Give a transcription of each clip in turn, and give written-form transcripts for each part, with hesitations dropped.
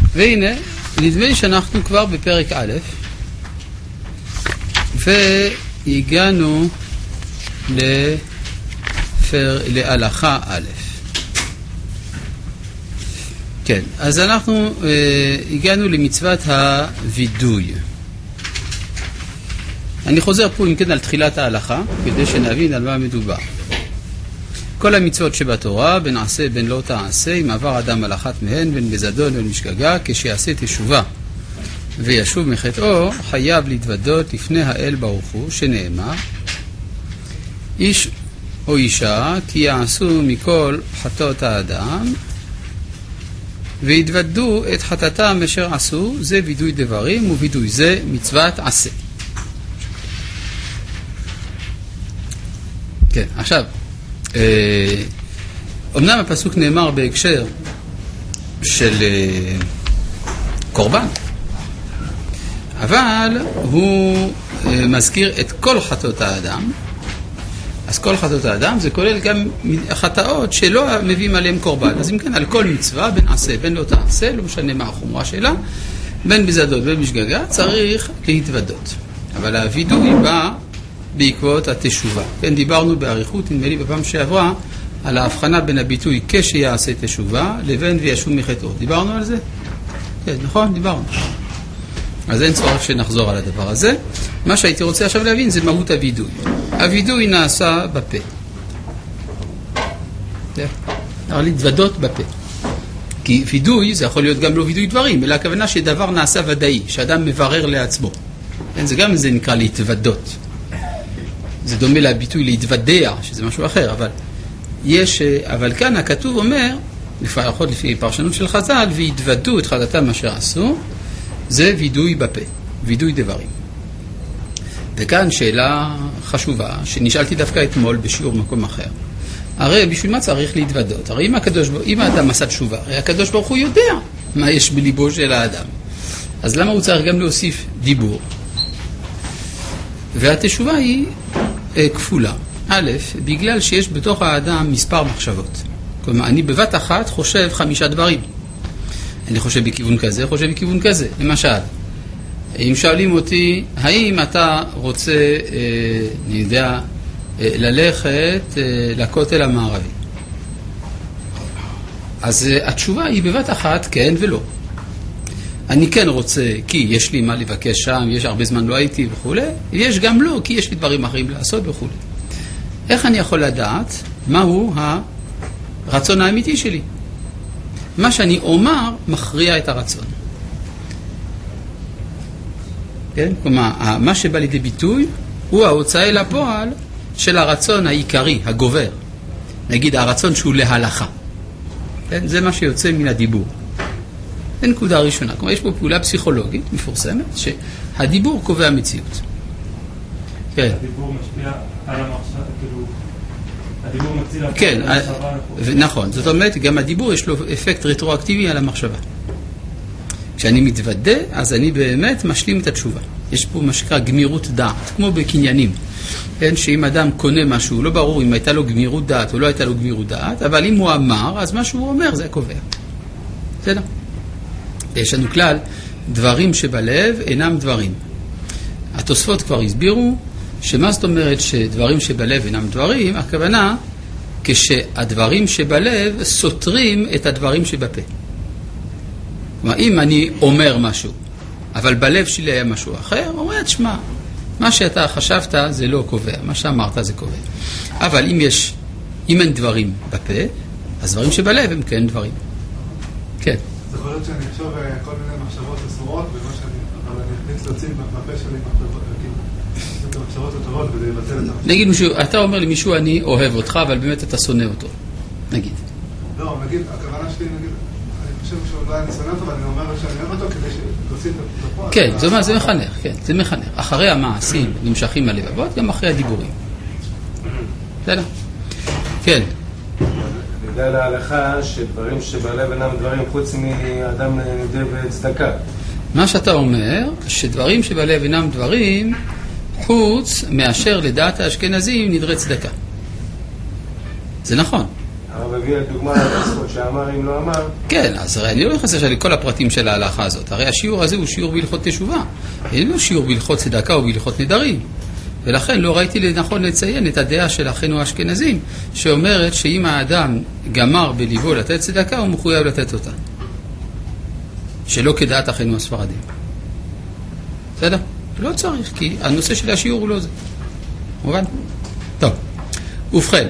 והנה, נדמה לי שאנחנו כבר בפרק א', והגענו להלכה א'. כן, אז אנחנו הגענו למצוות הוידוי. אני חוזר פה אם כן על תחילת ההלכה, כדי שנבין על מה מדובר. כל המצוות שבתורה, בין עשה בין לא תעשה, אם עבר אדם על אחת מהן, בין בזדון ובין בשגגה, כשיעשה תשובה וישוב מחטאו, חייב להתוודות לפני האל ברוך הוא, שנאמר, איש או אישה, כי יעשו מכל חטאות האדם, והתוודו את חטאתם אשר עשו, זה וידוי דברים, ווידוי זה מצוות עשה. כן, עכשיו, אמנם הפסוק נאמר בהקשר של קורבן, אבל הוא מזכיר את כל חטאות האדם. אז כל חטאות האדם זה כולל גם חטאות שלא מביאים עליהם קורבן. אז אם כן, על כל מצווה, בין עשה בין לא תעשה, לא משנה מה החומרה שלה, בין בזדון ובין בשגגה, צריך להתוודות. אבל הוידוי בא בעקבות התשובה. כן, דיברנו באריכות, נדמה לי בפעם שעברה, על ההבחנה בין הביטוי כשיעשה תשובה לבין וישוב מחטאו. דיברנו על זה? כן, נכון? דיברנו. אז אין צורך שנחזור על הדבר הזה. מה שהייתי רוצה עכשיו להבין זה מהות הוידוי. הוידוי נעשה בפה. להתוודות בפה. כי וידוי זה יכול להיות גם לא וידוי דברים, אלא הכוונה שדבר נעשה ודאי, שאדם מברר לעצמו. זה גם זה נקרא להתוודות. זה דומה לביטוי להתוודע, שזה משהו אחר, אבל כאן הכתוב אומר, לפחות לפי פרשנות של חז"ל, והתוודו את חטאתם אשר עשו, זה וידוי בפה, וידוי דברים. וכאן שאלה חשובה, שנשאלתי דווקא אתמול בשיעור מקום אחר. הרי בשביל מה צריך להתוודות? הרי אם האדם עשה תשובה, הרי הקדוש ברוך הוא יודע מה יש בליבו של האדם. אז למה הוא צריך גם להוסיף דיבור? והתשובה היא כפולה. א', בגלל שיש בתוך האדם מספר מחשבות. כלומר, אני בבת אחת חושב 5 דברים. אני חושב בכיוון כזה, חושב בכיוון כזה. למשל, אם שואלים אותי, האם אתה רוצה, אני יודע, ללכת לכותל המערבי? אז התשובה היא בבת אחת כן ולא. אני כן רוצה כי יש לי מה לבקש שם, יש הרבה זמן לא הייתי וכו'. יש גם לא, כי יש לי דברים אחרים לעשות וכו'. איך אני יכול לדעת מהו הרצון האמיתי שלי? מה שאני אומר מכריע את הרצון. כן? כלומר, מה שבא לידי ביטוי הוא ההוצאה אל הפועל של הרצון העיקרי, הגובר. נגיד הרצון שהוא להלכה. כן? זה מה שיוצא מן הדיבור. זה נקודה ראשונה. כלומר, יש פה פעולה פסיכולוגית מפורסמת שהדיבור קובע מציאות. כן. הדיבור משפיע על המחשבה, כאילו, הדיבור מציל על כן, המחשבה. נכון. זאת אומרת, גם הדיבור יש לו אפקט רטרואקטיבי על המחשבה. כשאני מתוודה, אז אני באמת משלים את התשובה. יש פה מה שנקרא גמירות דעת, כמו בקניינים. כן, שאם אדם קונה משהו, לא ברור אם הייתה לו גמירות דעת או לא הייתה לו גמירות דעת, אבל אם הוא אמר, אז מה שהוא אומר זה הקובע. בסדר? יש לנו כלל, דברים שבלב אינם דברים. התוספות כבר הסבירו שמה זאת אומרת שדברים שבלב אינם דברים, הכוונה כשהדברים שבלב סותרים את הדברים שבפה. כלומר, אם אני אומר משהו, אבל בלב שלי היה משהו אחר, אומרת, שמע, מה שאתה חשבת זה לא קובע, מה שאמרת זה קובע. אבל אם אין דברים בפה, אז דברים שבלב הם כן דברים. כן. זה יכול להיות שאני אחשוב כל מיני מחשבות אסורות, אבל אני אכניס להוציא בפה שלי את המחשבות הטובות כדי לבטל את המחשבות. נגיד מישהו, אתה אומר למישהו אני אוהב אותך, אבל באמת אתה שונא אותו. נגיד. לא, נגיד, הכוונה שלי, נגיד, אני חושב שאולי אני שונא אותו, אבל אני אומר שאני אוהב אותו כדי להוציא את הפועל. כן, זאת אומרת, זה מחנך, כן, זה מחנך. אחרי המעשים נמשכים הלבבות, גם אחרי הדיבורים. בסדר? כן. בגלל ההלכה שדברים שבלב אינם דברים חוץ מאדם נדיר וצדקה. מה שאתה אומר, שדברים שבלב אינם דברים חוץ מאשר לדעת האשכנזים נדרי צדקה. זה נכון. הרב הביא לדוגמה לתוספות שאמר אם לא אמר. כן, אז אני לא נכנס עכשיו לכל הפרטים של ההלכה הזאת. הרי השיעור הזה הוא שיעור בהלכות תשובה. אין לו שיעור בהלכות צדקה או בהלכות נדרים. ולכן לא ראיתי לנכון לציין את הדעה של אחינו האשכנזים, שאומרת שאם האדם גמר בליבו לתת צדקה, הוא מחויב לתת אותה. שלא כדעת אחינו הספרדים. בסדר? לא צריך, כי הנושא של השיעור הוא לא זה. מובן? טוב. ובכן,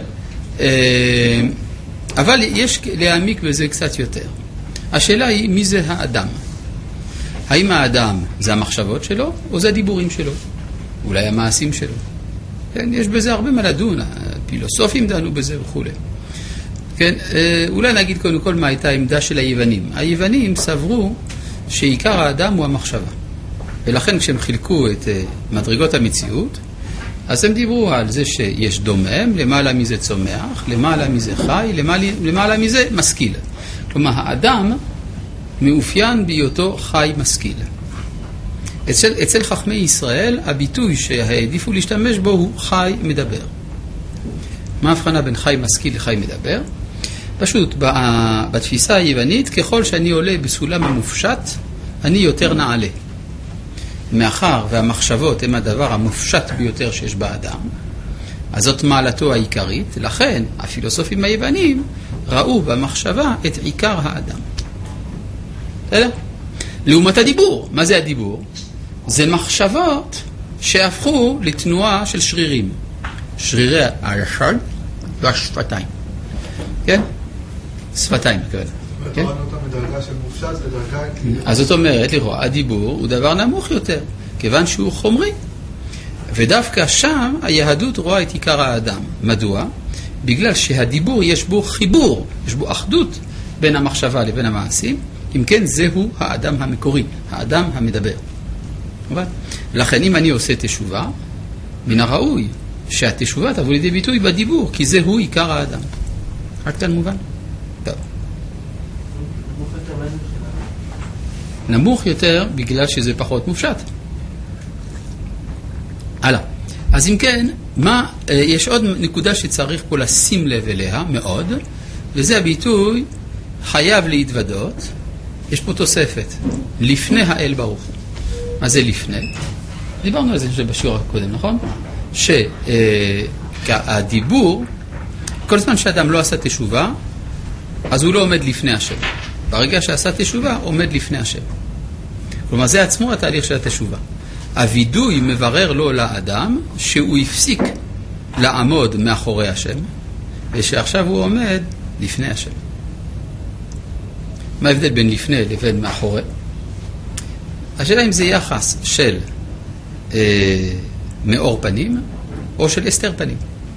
אבל יש להעמיק בזה קצת יותר. השאלה היא, מי זה האדם? האם האדם זה המחשבות שלו, או זה הדיבורים שלו? אולי המעשים שלו. כן, יש בזה הרבה מה לדון, הפילוסופים דנו בזה וכו'. כן, אולי נגיד קודם כל מה הייתה העמדה של היוונים. היוונים סברו שעיקר האדם הוא המחשבה. ולכן כשהם חילקו את מדרגות המציאות, אז הם דיברו על זה שיש דומם, למעלה מזה צומח, למעלה מזה חי, למעלה מזה משכיל. כלומר, האדם מאופיין בהיותו חי משכיל. אצל חכמי ישראל, הביטוי שהעדיפו להשתמש בו הוא חי מדבר. מה ההבחנה בין חי משכיל לחי מדבר? פשוט, בתפיסה היוונית, ככל שאני עולה בסולם המופשט, אני יותר נעלה. מאחר והמחשבות הם הדבר המופשט ביותר שיש באדם, אז זאת מעלתו העיקרית, לכן הפילוסופים היוונים ראו במחשבה את עיקר האדם. בסדר? לעומת הדיבור. מה זה הדיבור? זה מחשבות שהפכו לתנועה של שרירים. שרירי הלשון והשפתיים. כן? שפתיים, כן. כן? ותורנו אותם מדרגה של מופשט לדרגה... אז זאת אומרת, לכאורה, הדיבור הוא דבר נמוך יותר, כיוון שהוא חומרי. ודווקא שם היהדות רואה את עיקר האדם. מדוע? בגלל שהדיבור יש בו חיבור, יש בו אחדות בין המחשבה לבין המעשים, אם כן זהו האדם המקורי, האדם המדבר. לכן אם אני עושה תשובה, מן הראוי שהתשובה תבוא לידי ביטוי בדיבור, כי זהו עיקר האדם. רק כאן מובן? טוב. נמוך יותר בגלל שזה פחות מופשט. הלאה. אז אם כן, יש עוד נקודה שצריך פה לשים לב אליה מאוד, וזה הביטוי חייב להתוודות. יש פה תוספת, לפני האל ברוך. מה זה לפני? דיברנו על זה בשיעור הקודם, נכון? שהדיבור, כל זמן שאדם לא עשה תשובה, אז הוא לא עומד לפני השם. ברגע שעשה תשובה, עומד לפני השם. כלומר, זה עצמו התהליך של התשובה. הוידוי מברר לו לאדם שהוא הפסיק לעמוד מאחורי השם, ושעכשיו הוא עומד לפני השם. מה ההבדל בין לפני לבין מאחורי? השאלה אם זה יחס של מאור פנים או של הסתר פנים.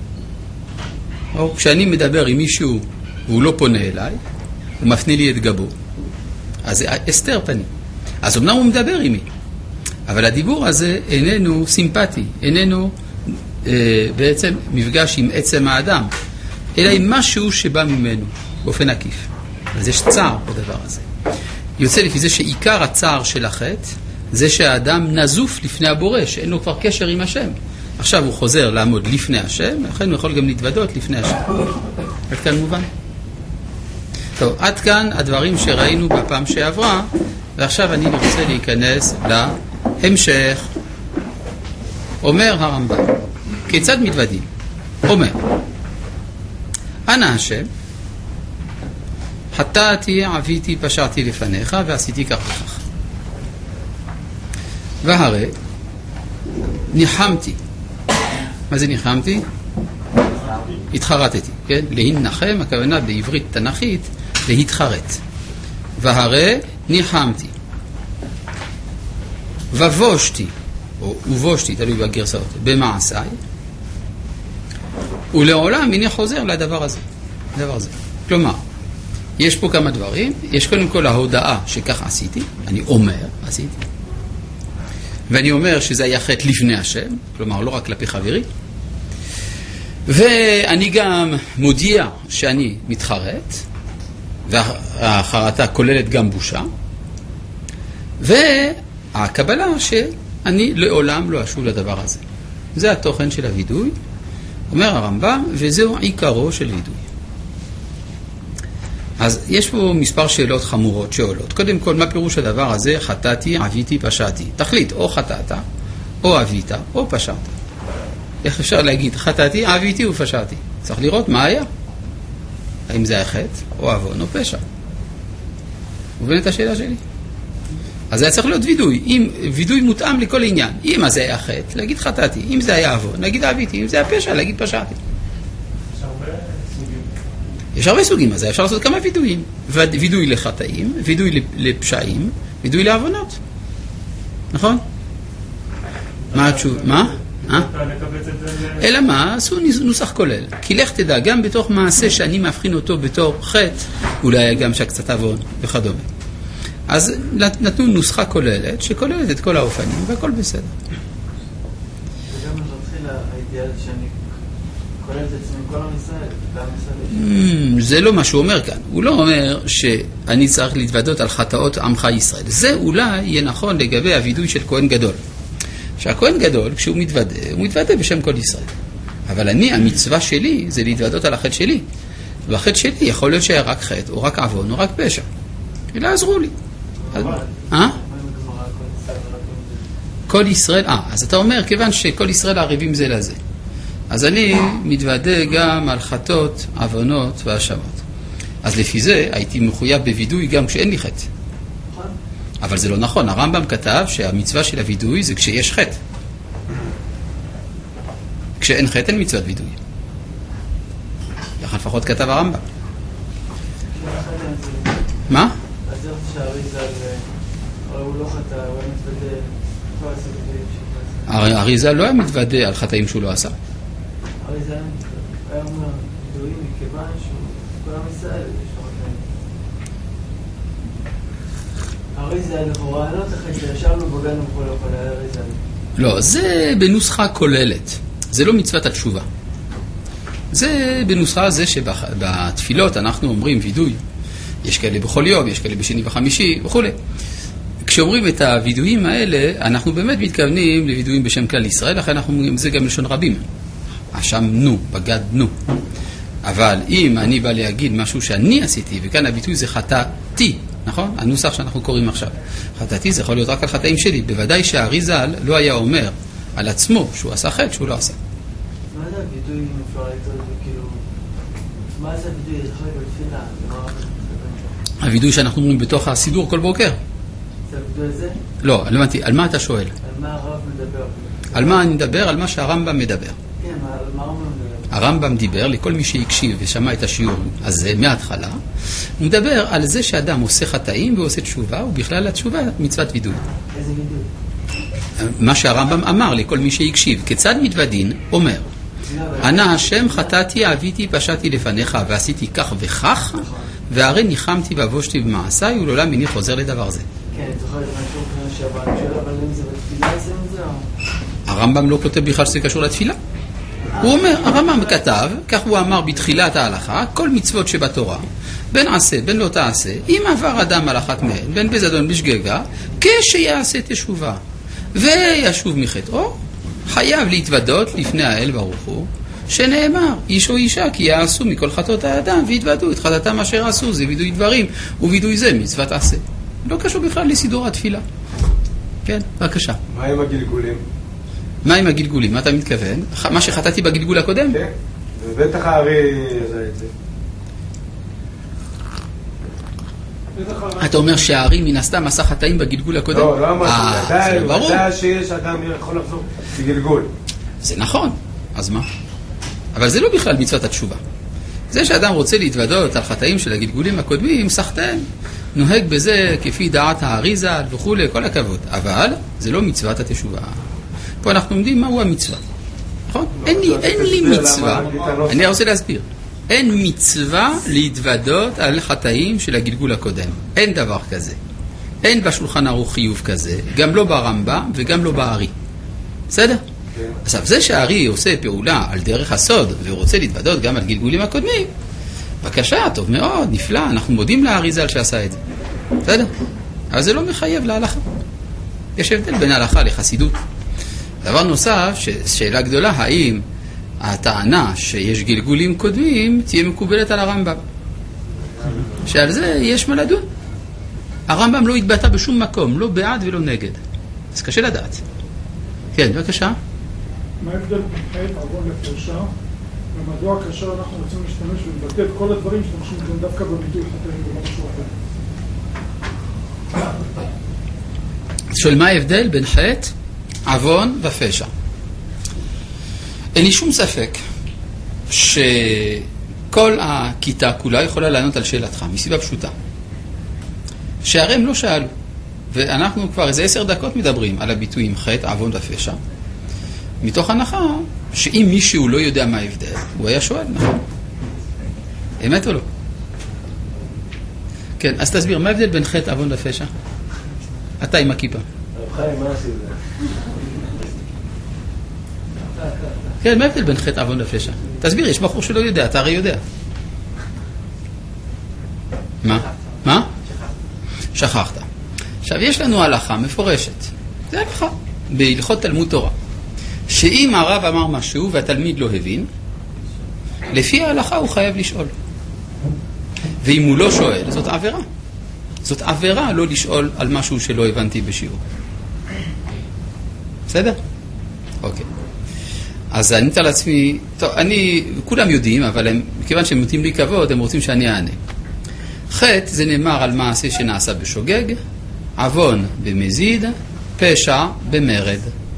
או כשאני מדבר עם מישהו והוא לא פונה אליי, הוא מפנה לי את גבו, אז זה הסתר פנים. אז אמנם הוא מדבר עימי, אבל הדיבור הזה איננו סימפטי, איננו בעצם מפגש עם עצם האדם, אלא עם משהו שבא ממנו באופן עקיף. אז יש צער בדבר הזה. יוצא לפי זה שעיקר הצער של החטא זה שהאדם נזוף לפני הבורא, שאין לו כבר קשר עם השם. עכשיו הוא חוזר לעמוד לפני השם, לכן הוא יכול גם להתוודות לפני השם. עד כאן מובן? טוב, עד כאן הדברים שראינו בפעם שעברה, ועכשיו אני רוצה להיכנס להמשך. אומר הרמב"ם, כיצד מתוודים? אומר, אנא השם, חטאתי, עביתי, פשעתי לפניך, ועשיתי כך וכך. והרי ניחמתי. מה זה ניחמתי? התחרטתי, כן? להנחם, הכוונה בעברית תנכית, להתחרט. והרי ניחמתי. ובושתי, או ובושתי, תלוי בגרסאות, במעשיי, ולעולם הנה חוזר לדבר הזה. לדבר הזה. כלומר, יש פה כמה דברים. יש קודם כל ההודעה שכך עשיתי, אני אומר, עשיתי. ואני אומר שזה היה חטא לפני השם, כלומר לא רק כלפי חברי. ואני גם מודיע שאני מתחרט, והחרטה כוללת גם בושה. והקבלה שאני לעולם לא אשוב לדבר הזה. זה התוכן של הוידוי, אומר הרמב"ם, וזהו עיקרו של וידוי. אז יש פה מספר שאלות חמורות שעולות. קודם כל, מה פירוש הדבר הזה? חטאתי, עוויתי, פשעתי. תחליט, או חטאת, או עווית, או פשעת. איך אפשר להגיד, חטאתי, עוויתי ופשעתי? צריך לראות מה היה. האם זה היה חטא, או עוון, או פשע. מובן את השאלה שלי? אז זה היה צריך להיות וידוי. וידוי מותאם לכל עניין. אם זה היה חטא, להגיד חטאתי. אם זה היה עוון, להגיד עוויתי. אם זה היה פשע, להגיד פשעתי. יש הרבה סוגים, אז אפשר לעשות כמה וידויים. וידוי לחטאים, וידוי לפשעים, וידוי לעוונות. נכון? מה התשובה? מה? אלא מה? עשו נוסח כולל. כי לך תדע, גם בתוך מעשה שאני מבחין אותו בתור חטא, אולי גם שקצת עוון וכדומה. אז נתנו נוסחה כוללת, שכוללת את כל האופנים, והכל בסדר. וגם מתחיל האידיאל שאני כולל את עצמי כל המסעד, זה לא מה שהוא אומר כאן. הוא לא אומר שאני צריך להתוודות על חטאות עמך ישראל. זה אולי יהיה נכון לגבי הוידוי של כהן גדול. שהכהן גדול, כשהוא מתוודה, הוא מתוודה בשם כל ישראל. אבל המצווה שלי זה להתוודות על החטא שלי. והחטא שלי יכול להיות שהיה רק חטא, או רק עוון, או רק פשע. אלא עזרו לי. כל ישראל, אז אתה אומר, כיוון שכל ישראל ערבים זה לזה. אז אני מתוודה גם על חטאות, עוונות והאשמות. אז לפי זה הייתי מחויב בוידוי גם כשאין לי חטא. אבל זה לא נכון. הרמב"ם כתב שהמצווה של הוידוי זה כשיש חטא. כשאין חטא אין מצוות וידוי. לכן לפחות כתב הרמב"ם. מה? אז זה שהאריזל, הוא לא חטא, הוא היה מתוודה, הוא עשה וידויים. האריזל לא היה מתוודה על חטאים שהוא לא עשה. האריזל היה אומר וידויים מכיוון שהוא כל המסעד, יש לו חטאים. האריזל לכאורה לא תחת שישבנו בגנו בכל הכל, האריזל. לא, זה בנוסחה כוללת. זה לא מצוות התשובה. זה בנוסחה זה שבתפילות אנחנו אומרים וידוי. יש כאלה בכל יום, יש כאלה בשני וחמישי וכו'. כשאומרים את הוידויים האלה, אנחנו באמת מתכוונים לוידויים בשם כלל ישראל, לכן אנחנו אומרים זה גם לשון רבים. אשמנו, בגדנו. אבל אם אני בא להגיד משהו שאני עשיתי, וכאן הביטוי זה חטאתי, נכון? הנוסח שאנחנו קוראים עכשיו. חטאתי זה יכול להיות רק על חטאים שלי. בוודאי שהאריזל לא היה אומר על עצמו שהוא עשה חטא שהוא לא עשה. מה זה הביטוי אם אפשר לתת כאילו... מה זה הביטוי? זה יכול להיות בתפילה? הוידוי שאנחנו אומרים בתוך הסידור כל בוקר. זה הביטוי הזה? לא, הבנתי. על מה אתה שואל? על מה הרב מדבר? על מה אני מדבר? על מה שהרמב"ם מדבר. כן, על מה הרמב"ם מדבר? הרמב"ם דיבר לכל מי שהקשיב ושמע את השיעור הזה מההתחלה. הוא מדבר על זה שאדם עושה חטאים ועושה תשובה, ובכלל התשובה מצוות וידוי. איזה וידוי? מה שהרמב"ם אמר לכל מי שהקשיב. כיצד מתוודין? אומר, אנא השם חטאתי, עוויתי, פשעתי לפניך ועשיתי כך וכך, והרי ניחמתי ובושתי במעשיי ולעולם איני חוזר לדבר זה. כן, אתה יכול להיות משהו כמו שהבא, אני שואל, אבל אם זה בתפילה עושים את זה או... הרמב"ם לא כותב בכלל שזה קשור לתפילה. הוא אומר, הרמב"ם כתב, כך הוא אמר בתחילת ההלכה, כל מצוות שבתורה, בין עשה, בין לא תעשה, אם עבר אדם על אחת מהן, בין בזדון בשגגה, כשיעשה תשובה, וישוב מחטאו, חייב להתוודות לפני האל ברוך הוא, שנאמר, איש או אישה, כי יעשו מכל חטאות האדם, והתוודו את חטאתם אשר עשו, זה וידוי דברים, ווידוי זה מצוות עשה. לא קשור בכלל לסידור התפילה. כן, בבקשה. מה עם הגלגולים? מה עם הגלגולים? מה אתה מתכוון? מה שחטאתי בגלגול הקודם? כן, ובטח הארי עשה את זה. אתה אומר שהארי מן הסתם עשה חטאים בגלגול הקודם? לא, לא אמרתי. זה לא ברור. ודאי שיש אדם יכול לחזור בגלגול. זה נכון, אז מה? אבל זה לא בכלל מצוות התשובה. זה שאדם רוצה להתוודות על חטאים של הגלגולים הקודמים, סחטן, נוהג בזה כפי דעת האריזל וכו', כל הכבוד. אבל זה לא מצוות התשובה. פה אנחנו יודעים מהו המצווה. נכון? אין לי מצווה. אני רוצה להסביר. אין מצווה להתוודות על חטאים של הגלגול הקודם. אין דבר כזה. אין בשולחן ערוך חיוב כזה, גם לא ברמב"ם וגם לא בארי. בסדר? עכשיו, זה שהארי עושה פעולה על דרך הסוד ורוצה להתוודות גם על גלגולים הקודמים, בבקשה, טוב מאוד, נפלא, אנחנו מודים לאריזל שעשה את זה. בסדר? אבל זה לא מחייב להלכה. יש הבדל בין ההלכה לחסידות. דבר נוסף, שאלה גדולה, האם הטענה שיש גלגולים קודמים תהיה מקובלת על הרמב"ם? שעל זה יש מה לדון. הרמב"ם לא התבטא בשום מקום, לא בעד ולא נגד. אז קשה לדעת. כן, בבקשה. מה ההבדל בין חטא, עוון לפשע, ומדוע כאשר אנחנו רוצים להשתמש ולבטא את כל הדברים שאנחנו משתמשים דווקא בביטוי חטאים ולא משהו אחר? שואל מה ההבדל בין חטא, עוון ופשע? אין לי שום ספק שכל הכיתה כולה יכולה לענות על שאלתך, מסיבה פשוטה. שהרי הם לא שאלו, ואנחנו כבר איזה 10 דקות מדברים על הביטויים חטא, עוון ופשע, מתוך הנחה שאם מישהו לא יודע מה ההבדל, הוא היה שואל, נכון? אמת או לא? כן, אז תסביר, מה ההבדל בין חטא, עוון ופשע? אתה עם הכיפה. רב חיים, מה עשית? כן, מה ההבדל בין חטא, עוון ופשע? תסביר, יש בחור שלא יודע, אתה הרי יודע. מה? שכחת. עכשיו, יש לנו הלכה מפורשת. זה הלכה, בהלכות תלמוד תורה. שאם הרב אמר משהו והתלמיד לא הבין, לפי ההלכה הוא חייב לשאול. ואם הוא לא שואל, זאת עבירה. זאת עבירה לא לשאול על משהו שלא הבנתי בשיעור. בסדר? אוקיי. אז אני נתן לעצמי, טוב, כולם יודעים, אבל מכיוון שהם נותנים לי כבוד, הם רוצים שאני אענה. חטא זה נאמר על מעשה שנעשה בשוגג, עוון במזיד, פשע במרד.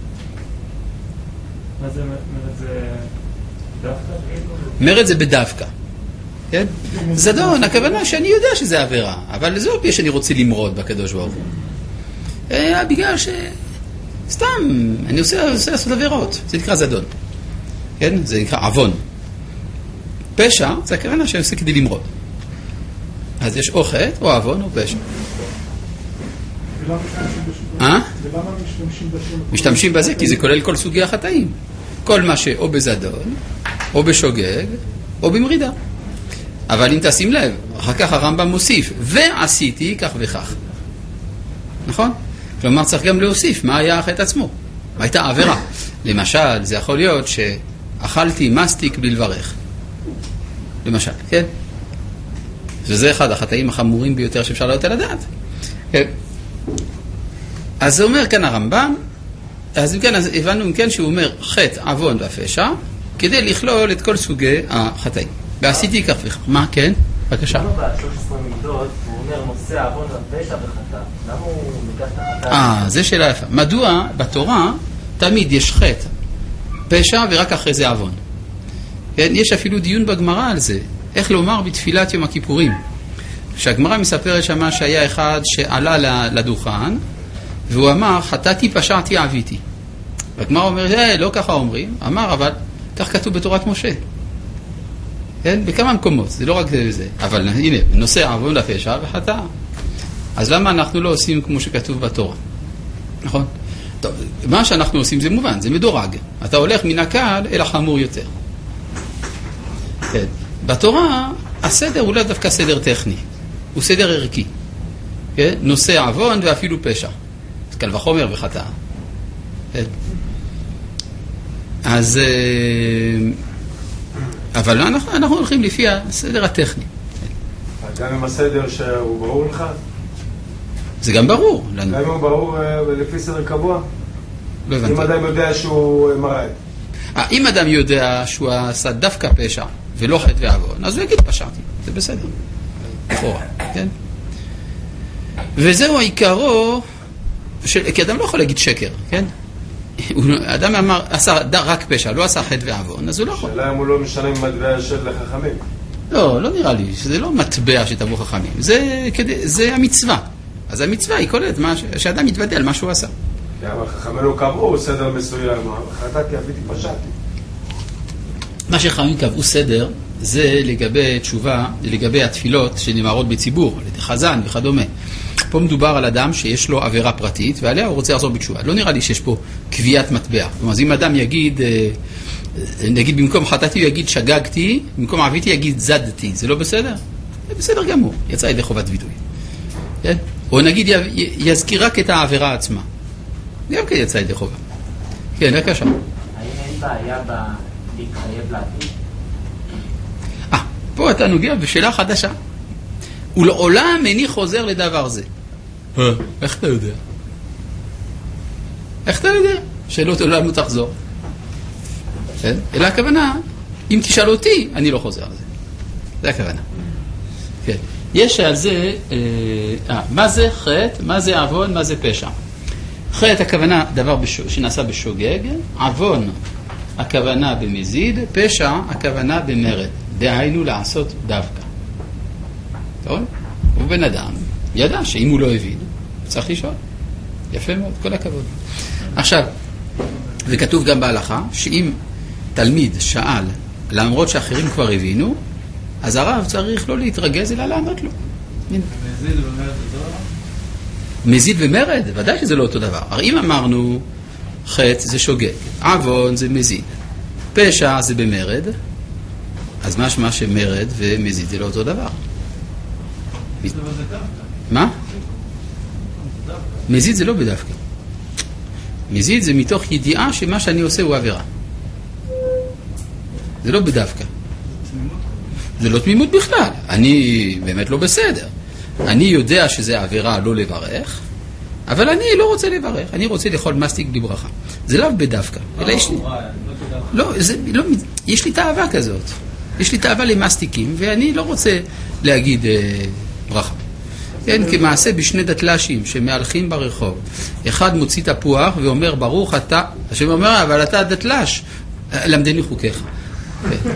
מה זה מרד? זה דווקא? מרד זה בדווקא. כן? זדון, הכוונה שאני יודע שזה עבירה, אבל זה לא פי שאני רוצה למרוד בקדוש ברוך הוא. בגלל ש... סתם, אני עושה לעשות עבירות. זה נקרא זדון. כן? זה נקרא עוון. פשע זה הכוונה שאני עושה כדי למרוד. אז יש או חטא, או עוון, או פשע. ולמה משתמשים בשם? משתמשים בזה כי זה כולל כל סוגי החטאים. כל מה שאו בזדון, או בשוגג, או במרידה. אבל אם תשים לב, אחר כך הרמב"ם מוסיף, ועשיתי כך וכך. נכון? כלומר צריך גם להוסיף מה היה החטא עצמו. מה הייתה העבירה? למשל, זה יכול להיות שאכלתי מסטיק בלי לברך. למשל, כן? וזה אחד החטאים החמורים ביותר שאפשר להיות על הדעת. כן. אז זה אומר כאן הרמב"ם, אז כן, אז הבנו כן שהוא אומר חטא, עוון ופשע, כדי לכלול את כל סוגי החטאים. ועשיתי כך וכך. מה, כן? בבקשה. למה ב-13 מידות הוא אומר נושא עוון ופשע וחטא? למה הוא ניגש את החטא? זה שאלה יפה. מדוע בתורה תמיד יש חטא, פשע ורק אחרי זה עוון? כן, יש אפילו דיון בגמרא על זה. איך לומר בתפילת יום הכיפורים? כשהגמרא מספרת שמה שהיה אחד שעלה לדוכן, והוא אמר, חטאתי, פשעתי, עביתי. והגמרא אומרת, לא ככה אומרים. אמר, אבל כך כתוב בתורת משה. כן? בכמה מקומות, זה לא רק זה. אבל הנה, נושא עוון לפשע וחטא. אז למה אנחנו לא עושים כמו שכתוב בתורה? נכון? טוב, מה שאנחנו עושים זה מובן, זה מדורג. אתה הולך מן הקל אל החמור יותר. כן. בתורה, הסדר הוא לא דווקא סדר טכני, הוא סדר ערכי. כן? נושא עוון ואפילו פשע. קל וחומר וחטא. כן? אז... אבל אנחנו הולכים לפי הסדר הטכני. גם עם הסדר שהוא ברור לך? זה גם ברור לנו. גם אם הוא ברור לפי סדר קבוע? לא הבנתי. אם אדם יודע שהוא מרד. אם אדם יודע שהוא עשה דווקא פשע ולא חטא ועוון, אז הוא יגיד פשעתי. זה בסדר. לכאורה, כן? וזהו העיקרו, כי אדם לא יכול להגיד שקר, כן? אדם אמר, עשה רק פשע, לא עשה חטא ועוון, אז הוא לא יכול. שאלה אם הוא לא משנה מטבע של חכמים. לא נראה לי, שזה לא מטבע שתבוא חכמים, זה המצווה. אז המצווה היא כוללת שאדם יתוודא על מה שהוא עשה. אבל חכמינו קבעו סדר מסוים, חטאתי, עביתי, פשעתי. מה שחכמים קבעו סדר, זה לגבי תשובה, לגבי התפילות שנאמרות בציבור, על ידי חזן וכדומה. פה מדובר על אדם שיש לו עבירה פרטית, ועליה הוא רוצה לחזור בתשובה. לא נראה לי שיש פה קביעת מטבע. כלומר, אז אם אדם יגיד, נגיד במקום חטאתי הוא יגיד שגגתי, במקום עביתי יגיד זדתי, זה לא בסדר? זה בסדר גמור, יצא ידי חובת וידוי. כן? או נגיד יזכיר רק את העבירה עצמה. גם כן יצא ידי חובה. כן, בבקשה. האם אין בעיה להתחייב לעתיד? פה אתה נוגע בשאלה חדשה. ולעולם איני חוזר לדבר זה. איך אתה יודע? איך אתה יודע? שאלות לעולם לא תחזור. אלא הכוונה, אם תשאל אותי, אני לא חוזר על זה. זה הכוונה. כן. יש על זה, מה זה חטא, מה זה עוון, מה זה פשע. חטא הכוונה דבר שנעשה בשוגג, עוון הכוונה במזיד, פשע הכוונה במרד. דהיינו לעשות דווקא. טוב? הוא בן אדם, ידע שאם הוא לא הבין, צריך לשאול. יפה מאוד, כל הכבוד. עכשיו, וכתוב גם בהלכה, שאם תלמיד שאל, למרות שאחרים כבר הבינו, אז הרב צריך לא להתרגז, אלא לענות לו. מזיד ומרד זה דבר? מזיד ומרד? ודאי שזה לא אותו דבר. הרי אם אמרנו, חטא זה שוגג, עוון זה מזיד, פשע זה במרד, אז משמע שמרד ומזיד זה לא אותו דבר. מה? מזיד זה לא בדווקא. מזיד זה מתוך ידיעה שמה שאני עושה הוא עבירה. זה לא בדווקא. זה לא תמימות בכלל. אני באמת לא בסדר. אני יודע שזה עבירה לא לברך, אבל אני לא רוצה לברך. אני רוצה לאכול מסטיק בלי ברכה. זה לא בדווקא. אלא יש לי... לא, יש לי תאווה כזאת. יש לי תאווה למסטיקים, ואני לא רוצה להגיד ברכה. כן, כמעשה בשני דתל"שים שמהלכים ברחוב. אחד מוציא תפוח ואומר, ברוך אתה, השם אומר, אבל אתה דתל"ש, למדני חוקיך. כן.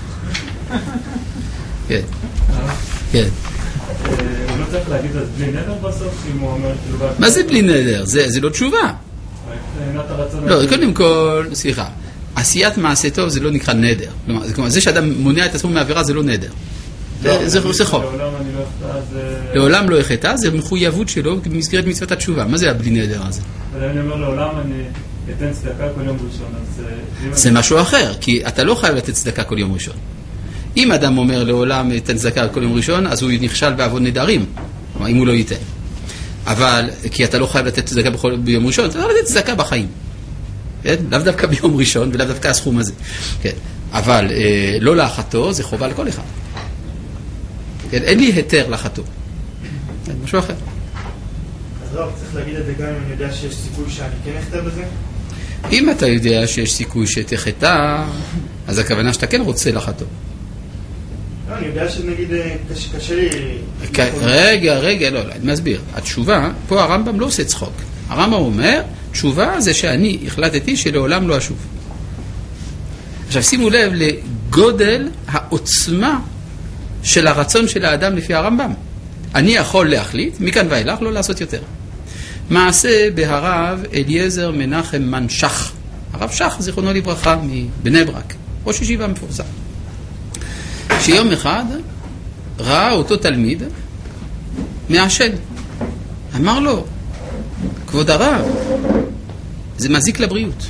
כן. כן. הוא לא צריך להגיד אז בלי נדר בסוף, אם הוא אומר... מה זה בלי נדר? זה לא תשובה. לא, קודם כל, סליחה, עשיית מעשה טוב זה לא נקרא נדר. כלומר, זה שאדם מונע את עצמו מעבירה זה לא נדר. זה חוב. לעולם לא יחטא, זה מחויבות שלו במסגרת מצוות התשובה. מה זה הבלי נדר הזה? אבל אני אומר לעולם אני אתן צדקה כל יום ראשון. זה משהו אחר, כי אתה לא חייב לתת צדקה כל יום ראשון. אם אדם אומר לעולם אתן צדקה כל יום ראשון, אז הוא נכשל בעוון נדרים, אם הוא לא ייתן. אבל, כי אתה לא חייב לתת צדקה ביום ראשון, אתה לא לתת צדקה בחיים. לאו דווקא ביום ראשון ולאו דווקא הסכום הזה. אבל לא לאחתו, זה חובה לכל אחד. אין לי היתר לחתו. משהו אחר. אז לא, צריך להגיד את זה גם אם אני יודע שיש סיכוי שאני כן אכתב בזה? אם אתה יודע שיש סיכוי שתחטא, אז הכוונה שאתה כן רוצה לחתו. לא, אני יודע שנגיד קשה לי... רגע, לא, אני מסביר. התשובה, פה הרמב"ם לא עושה צחוק. הרמב"ם אומר, תשובה זה שאני החלטתי שלעולם לא אשוב. עכשיו שימו לב לגודל העוצמה של הרצון של האדם לפי הרמב"ם. אני יכול להחליט, מכאן ואילך, לא לעשות יותר. מעשה בהרב אליעזר מנחם מנשך. הרב שך, זיכרונו לברכה, מבני ברק. ראש ישיבה מפורסם. שיום אחד ראה אותו תלמיד מעשן. אמר לו, כבוד הרב, זה מזיק לבריאות.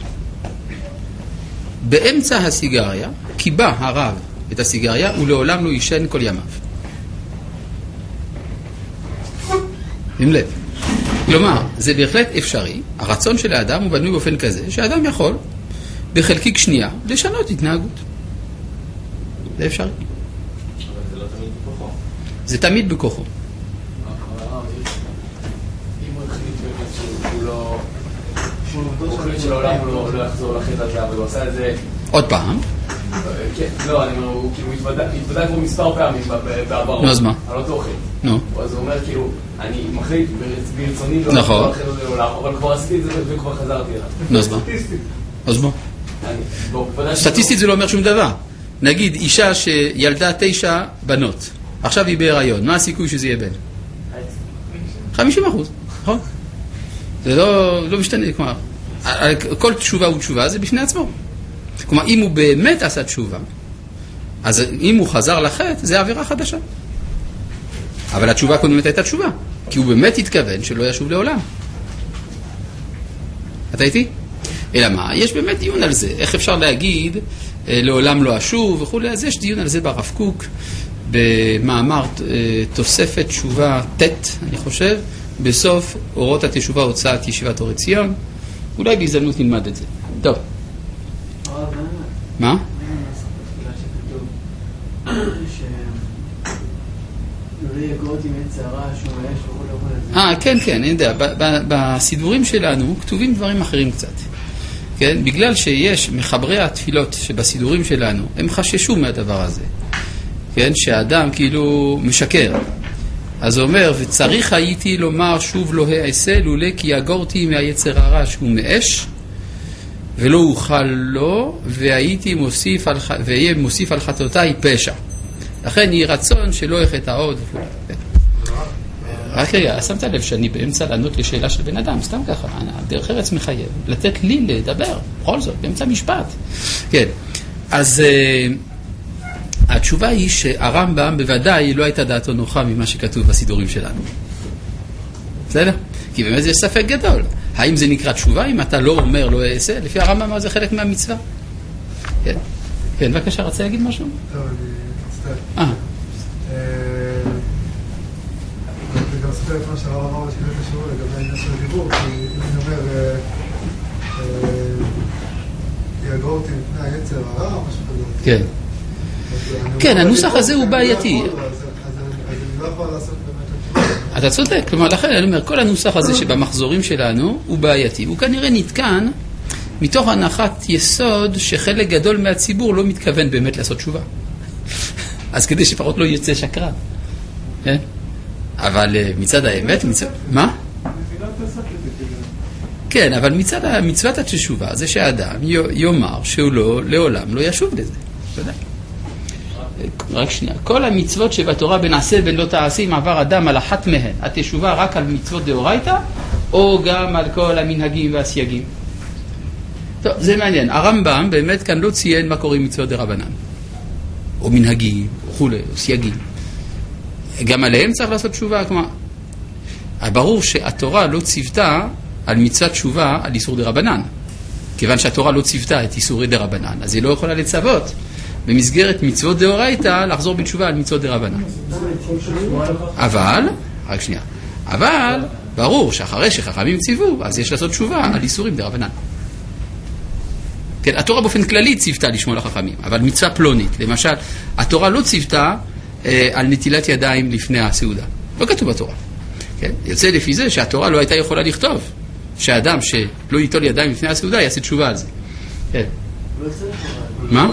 באמצע הסיגריה, קיבע הרב את הסיגריה, ולעולם לא ישן כל ימיו. עם לב. כלומר, זה בהחלט אפשרי. הרצון של האדם הוא בנוי באופן כזה, שהאדם יכול, בחלקיק שנייה, לשנות התנהגות. זה אפשרי. אבל זה לא תמיד בכוחו. זה תמיד בכוחו. אם הוא החליט באמת שהוא לא... הוא החליט שלעולם הוא לא יחזור לחטא הזה, אבל הוא עשה את זה... עוד פעם. כן, לא, אני אומר, הוא כאילו התוודע כבר מספר פעמים בעברו. נו, אז מה? על אותו חטא. נו. אז הוא אומר כאילו, אני מחליט ברצוני לא נכון. לחטא הזה לעולם, אבל כבר עשיתי את זה וכבר חזרתי אליו. נו, אז מה? אז מה? סטטיסטית זה לא אומר שום דבר. נגיד, אישה שילדה 9 בנות, עכשיו היא בהיריון, מה הסיכוי שזה יהיה בן? 50%, נכון? זה לא משתנה, כלומר, כל תשובה הוא תשובה, זה בפני עצמו. כלומר, אם הוא באמת עשה תשובה, אז אם הוא חזר לחטא, זה עבירה חדשה. אבל התשובה הקודמת הייתה תשובה, כי הוא באמת התכוון שלא ישוב לעולם. אתה איתי? אלא מה? יש באמת דיון על זה. איך אפשר להגיד לעולם לא אשוב וכו'. אז יש דיון על זה ברב קוק, במאמר תוספת תשובה ט', אני חושב, בסוף אורות התשובה הוצאת ישיבת אור עציון. אולי בהזדמנות נלמד את זה. טוב. מה? רי יגרות עם יצר הרע, שהוא מאש וכו' וכו'. כן, אני יודע. בסידורים שלנו כתובים דברים אחרים קצת. כן? בגלל שיש מחברי התפילות שבסידורים שלנו, הם חששו מהדבר הזה. כן? שהאדם כאילו משקר. אז הוא אומר, וצריך הייתי לומר שוב לא העשה, לולא כי יגורתי מהיצר הרע שהוא מאש, ולא אוכל לו, ואהיה מוסיף על חטאותיי פשע. לכן יהי רצון שלא יחטא עוד. רק רגע, שמת לב שאני באמצע לענות לשאלה של בן אדם, סתם ככה, דרך ארץ מחייב, לתת לי לדבר, בכל זאת, באמצע משפט. כן, אז התשובה היא שהרמב"ם בוודאי לא הייתה דעתו נוחה ממה שכתוב בסידורים שלנו. בסדר? כי באמת זה ספק גדול. האם זה נקרא תשובה אם אתה לא אומר לא אעשה? לפי הרמב"ם זה חלק מהמצווה. כן, כן, בבקשה, רצה להגיד משהו? טוב, אני מצטער. אני גם ספר את מה שהרב אמר בשביל קשור לגבי העניין של הדיבור, כי אם אני אומר יגורתי מפני היצר הרע או משהו כזה. כן. כן, הנוסח הזה הוא בעייתי. אז אני לא יכול לעשות באמת... אתה צודק, כלומר, לכן אני אומר, כל הנוסח הזה שבמחזורים שלנו הוא בעייתי. הוא כנראה נתקן מתוך הנחת יסוד שחלק גדול מהציבור לא מתכוון באמת לעשות תשובה. אז כדי שפחות לא יצא שקרן. כן? אבל מצד האמת, מה? כן, אבל מצד מצוות התשובה זה שהאדם יאמר שהוא לא, לעולם לא ישוב לזה. אתה יודע? רק שנייה. כל המצוות שבתורה בנעשה בין לא תעשה אם עבר אדם על אחת מהן, התשובה רק על מצוות דאורייתא או גם על כל המנהגים והסייגים? טוב, זה מעניין. הרמב"ם באמת כאן לא ציין מה קורה עם מצוות דרבנן. או מנהגים, או חולה, או סייגים. גם עליהם צריך לעשות תשובה. כלומר, ברור שהתורה לא ציוותה על מצוות תשובה על איסור דרבנן. כיוון שהתורה לא ציוותה את איסורי דרבנן, אז היא לא יכולה לצוות במסגרת מצוות דאורייתא לחזור בתשובה על מצוות דרבנן. אבל, רק שנייה, אבל ברור שאחרי שחכמים ציוו, אז יש לעשות תשובה על איסורים דרבנן. כן, התורה באופן כללי ציוותה לשמוע לחכמים, אבל מצווה פלונית, למשל, התורה לא ציוותה על נטילת ידיים לפני הסעודה. לא כתוב בתורה. כן? יוצא לפי זה שהתורה לא הייתה יכולה לכתוב שהאדם שלא ייטול ידיים לפני הסעודה יעשה תשובה על זה. כן. מה?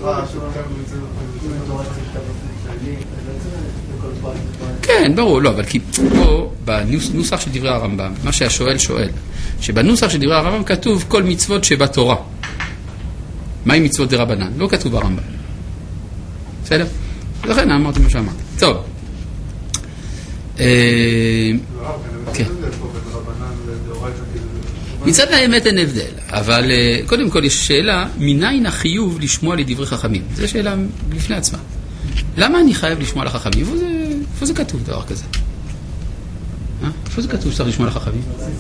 כן, ברור, לא, אבל כי פה בנוסח של דברי הרמב"ם, מה שהשואל שואל, שבנוסח של דברי הרמב"ם כתוב כל מצוות שבתורה. מה עם מצוות דרבנן? לא כתוב ברמב"ם. בסדר? לכן אמרתי מה שאמרתי. טוב. כן. מצד האמת אין הבדל, אבל קודם כל יש שאלה, מניין החיוב לשמוע לדברי חכמים? זו שאלה לפני עצמה. למה אני חייב לשמוע לחכמים? איפה זה כתוב דבר כזה? איפה זה כתוב שצריך לשמוע לחכמים?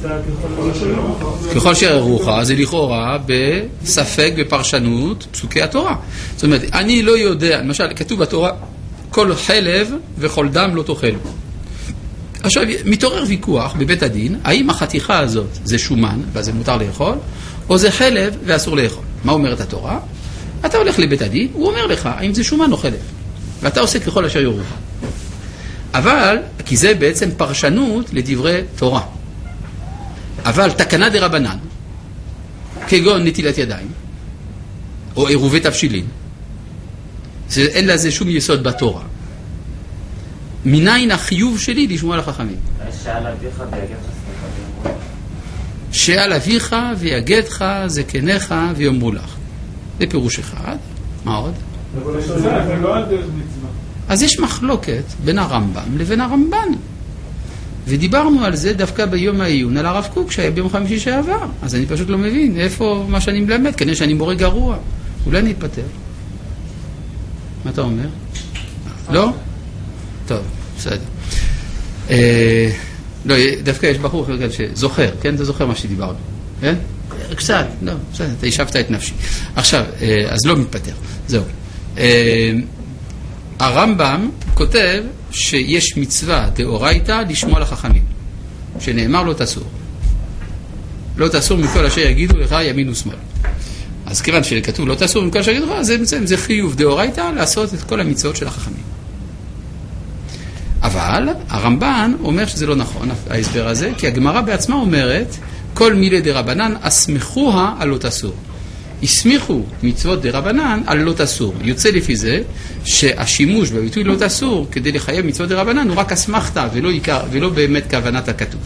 ככל שיראוך, זה לכאורה בספק בפרשנות פסוקי התורה. זאת אומרת, אני לא יודע, למשל, כתוב בתורה, כל חלב וכל דם לא תאכלו. עכשיו, מתעורר ויכוח בבית הדין, האם החתיכה הזאת זה שומן, וזה מותר לאכול, או זה חלב ואסור לאכול. מה אומרת התורה? אתה הולך לבית הדין, הוא אומר לך, האם זה שומן או חלב. ואתה עושה ככל אשר יורוך. אבל, כי זה בעצם פרשנות לדברי תורה. אבל תקנה דרבנן, כגון נטילת ידיים, או עירובי תבשילין, אין לזה שום יסוד בתורה. מניין החיוב שלי לשמוע לחכמים? שעל אביך ויגדך סליחה. שעל אביך ויגדך זקניך ויאמרו לך. זה פירוש אחד. מה עוד? אז יש מחלוקת בין הרמב"ם לבין הרמב"ן. ודיברנו על זה דווקא ביום העיון על הרב קוק שהיה ביום חמישי שעבר. אז אני פשוט לא מבין איפה מה שאני מלמד, כנראה שאני מורה גרוע. אולי נתפטר. מה אתה אומר? לא? טוב, בסדר. לא, דווקא יש בחור שזוכר, כן? אתה זוכר מה שדיברנו, כן? קצת, לא, בסדר, אתה ישבת את נפשי. עכשיו, אז לא מתפטר, זהו. הרמב"ם כותב שיש מצווה דאורייתא לשמוע לחכמים, שנאמר לא תסור. לא תסור מכל אשר יגידו לך ימין ושמאל. אז כיוון שכתוב לא תסור מכל אשר יגידו לך, זה חיוב דאורייתא לעשות את כל המצוות של החכמים. אבל הרמב"ן אומר שזה לא נכון, ההסבר הזה, כי הגמרא בעצמה אומרת, כל מילי דרבנן אסמכוה על לא תסור. הסמיכו מצוות דרבנן על לא תסור. יוצא לפי זה שהשימוש בביטוי לא תסור כדי לחייב מצוות דרבנן הוא רק אסמכתא ולא באמת כוונת הכתוב.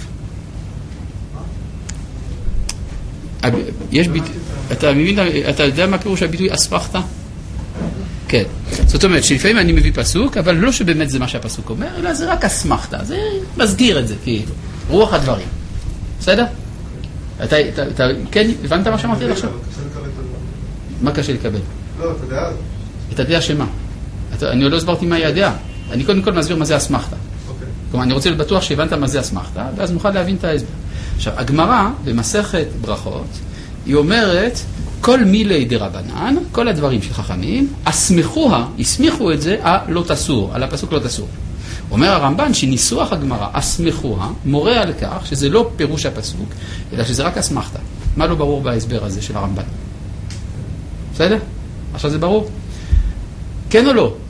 יש ביטוי, אתה מבין, אתה יודע מה פירוש הביטוי אסמכתא? כן. זאת אומרת שלפעמים אני מביא פסוק, אבל לא שבאמת זה מה שהפסוק אומר, אלא זה רק אסמכתא, זה מזכיר את זה, כאילו, רוח הדברים. בסדר? אתה כן, הבנת מה שאמרתי עד עכשיו? מה קשה לקבל? לא, אתה יודע. אתה יודע שמה? אני עוד לא הסברתי מהי הדעה. אני קודם כל מסביר מה זה אסמכתא. כלומר, אני רוצה לבטוח שהבנת מה זה אסמכתא, ואז נוכל להבין את ההסבר. עכשיו, הגמרא במסכת ברכות, היא אומרת, כל מילי דרבנן, כל הדברים של חכמים, אסמכוה, הסמיכו את זה, לא תסור, על הפסוק לא תסור. אומר הרמב"ן שניסוח הגמרא, אסמכוה, מורה על כך שזה לא פירוש הפסוק, אלא שזה רק אסמכתא. מה לא ברור בהסבר הזה של הרמב"ן? בסדר? עכשיו זה ברור? כן או לא?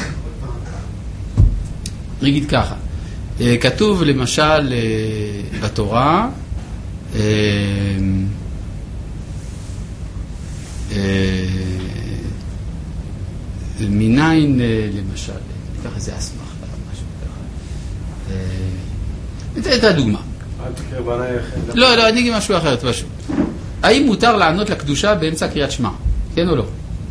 נגיד ככה, כתוב למשל בתורה, מניין למשל, ניקח איזה אסמכתא, משהו ככה. את הדוגמה. אל תקרא בני יחד. לא, אני אגיד משהו אחר, פשוט. האם מותר לענות לקדושה באמצע קריאת שמע? כן או לא?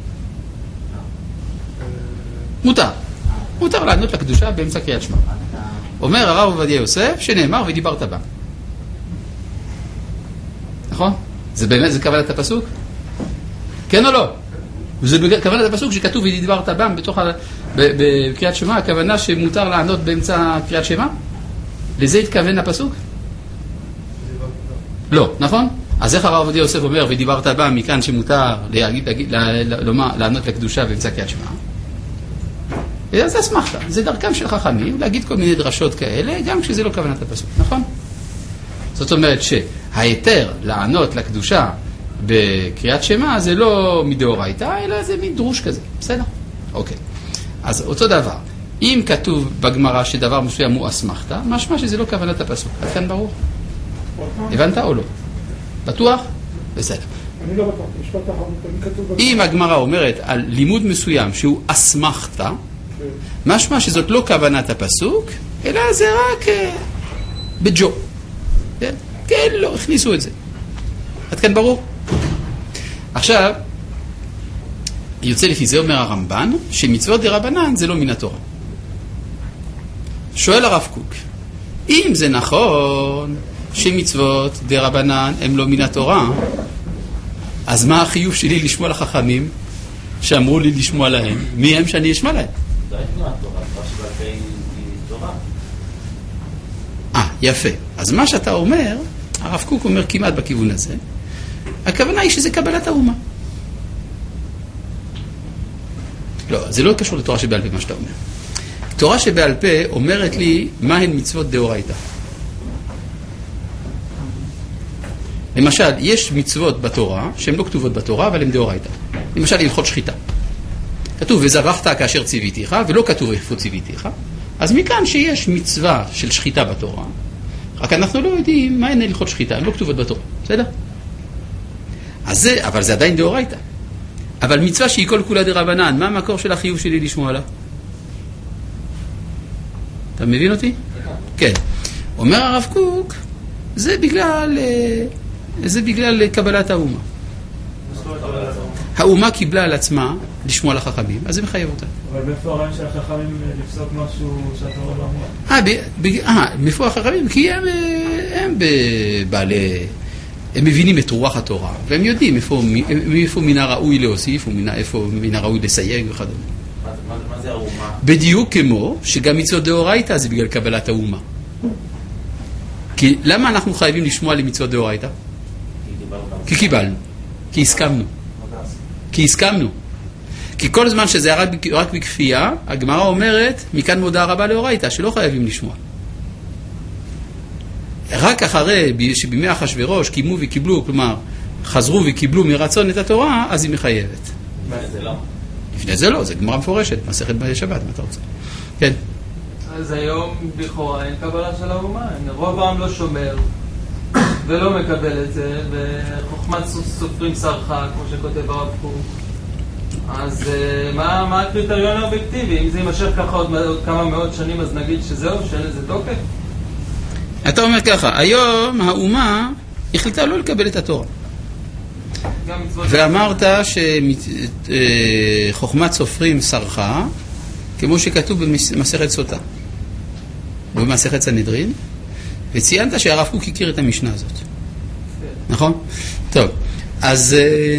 מותר. מותר לענות לקדושה באמצע קריאת שמע. אומר הרב עובדיה יוסף שנאמר ודיברת בה. נכון? זה באמת, זה כוונת הפסוק? כן או לא? זה כוונת הפסוק שכתוב ודיברת בם בקריאת שמע, הכוונה שמותר לענות באמצע קריאת שמע? לזה התכוון הפסוק? לא, נכון? אז איך הרב עובדיה יוסף אומר ודיברת בם מכאן שמותר לענות לקדושה באמצע קריאת שמע? זה אסמכתא, זה דרכם של חכמים להגיד כל מיני דרשות כאלה גם כשזה לא כוונת הפסוק, נכון? זאת אומרת שההיתר לענות לקדושה בקריאת שמע זה לא מדאורייתא אלא זה מין דרוש כזה, בסדר? אוקיי. אז אותו דבר, אם כתוב בגמרא שדבר מסוים הוא אסמכתא, משמע שזה לא כוונת הפסוק. עד כאן ברור? הבנת או לא? בטוח? בסדר. אני לא בטוח, משפט אחרון, כתוב... אם הגמרא אומרת על לימוד מסוים שהוא אסמכתא, משמע שזאת לא כוונת הפסוק, אלא זה רק בג'ו. כן, לא, הכניסו את זה. עד כאן ברור? עכשיו, יוצא לפי זה אומר הרמב"ן, שמצוות דרבנן זה לא מן התורה. שואל הרב קוק, אם זה נכון שמצוות דרבנן הם לא מן התורה, אז מה החיוב שלי לשמוע לחכמים שאמרו לי לשמוע להם? מי הם שאני אשמע להם? זה לא תנועת תורה, תורה שבעל היא תורה. יפה. אז מה שאתה אומר, הרב קוק אומר כמעט בכיוון הזה, הכוונה היא שזה קבלת האומה. לא, זה לא קשור לתורה שבעל פה מה שאתה אומר. תורה שבעל פה אומרת לי מהן מצוות דאורייתא. למשל, יש מצוות בתורה שהן לא כתובות בתורה, אבל הן דאורייתא. למשל, הלכות שחיטה. כתוב, וזבחת כאשר ציוויתיך, ולא כתוב איפה ציוויתיך. אז מכאן שיש מצווה של שחיטה בתורה, רק אנחנו לא יודעים מהן הלכות שחיטה, הן לא כתובות בתורה. בסדר? אבל זה עדיין דאורייתא. אבל מצווה שהיא כל כולה דרבנן, מה המקור של החיוב שלי לשמוע לה? אתה מבין אותי? כן. אומר הרב קוק, זה בגלל קבלת האומה. האומה קיבלה על עצמה לשמוע לחכמים, אז זה מחייב אותה. אבל מאיפה הרעיון של החכמים לפסוק משהו שהתורה לא אמרה? מאיפה החכמים? כי הם בעלי... הם מבינים את רוח התורה, והם יודעים איפה מן הראוי להוסיף, ואיפה מן הראוי לסייג וכדומה. מה זה האומה? בדיוק כמו שגם מצוות דאורייתא זה בגלל קבלת האומה. כי למה אנחנו חייבים לשמוע למצוות דאורייתא? כי קיבלנו, כי הסכמנו. כי כל זמן שזה רק בכפייה, הגמרא אומרת, מכאן מודעה רבה לאורייתא, שלא חייבים לשמוע. רק אחרי שבימי אחשוורוש קיימו וקיבלו, כלומר, חזרו וקיבלו מרצון את התורה, אז היא מחייבת. לפני זה לא. לפני זה לא, זה גמרא מפורשת, מסכת בשבת, מה אתה רוצה? כן. אז אז היום לכאורה אין קבלה של האומה, רוב העם לא שומר ולא מקבל את זה, וחוכמת סופרים שרחה, כמו שכותב הרב קוק. אז מה הקריטריון האובייקטיבי? אם זה יימשך ככה עוד כמה מאות שנים, אז נגיד שזהו, שאין לזה תוקף? אתה אומר ככה, היום האומה החליטה לא לקבל את התורה. ואמרת שחוכמת סופרים שרחה, כמו שכתוב במסכת סוטה, ובמסכת סנהדרין, וציינת שהרב קוק הכיר את המשנה הזאת. נכון? טוב, אז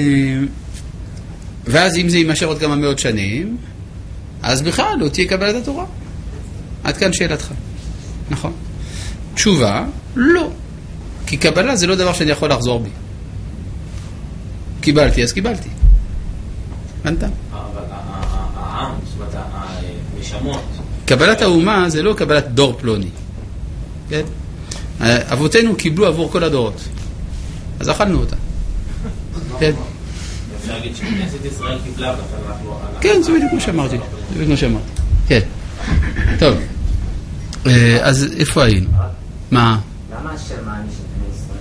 ואז אם זה יימשך עוד כמה מאות שנים, אז בכלל לא תהיה קבלת התורה. עד כאן שאלתך. נכון? תשובה, לא. כי קבלה זה לא דבר שאני יכול לחזור בי. קיבלתי, אז קיבלתי. הבנת? אבל העם, זאת אומרת, המשמות. קבלת האומה זה לא קבלת דור פלוני. כן? אבותינו קיבלו עבור כל הדורות. אז אכלנו אותה. כן? אפשר להגיד שכנסת ישראל קיבלה, כן, זה בדיוק מה שאמרתי. זה בדיוק מה שאמרתי. כן. טוב. אז איפה היינו? מה? למה השם העניש את בני ישראל?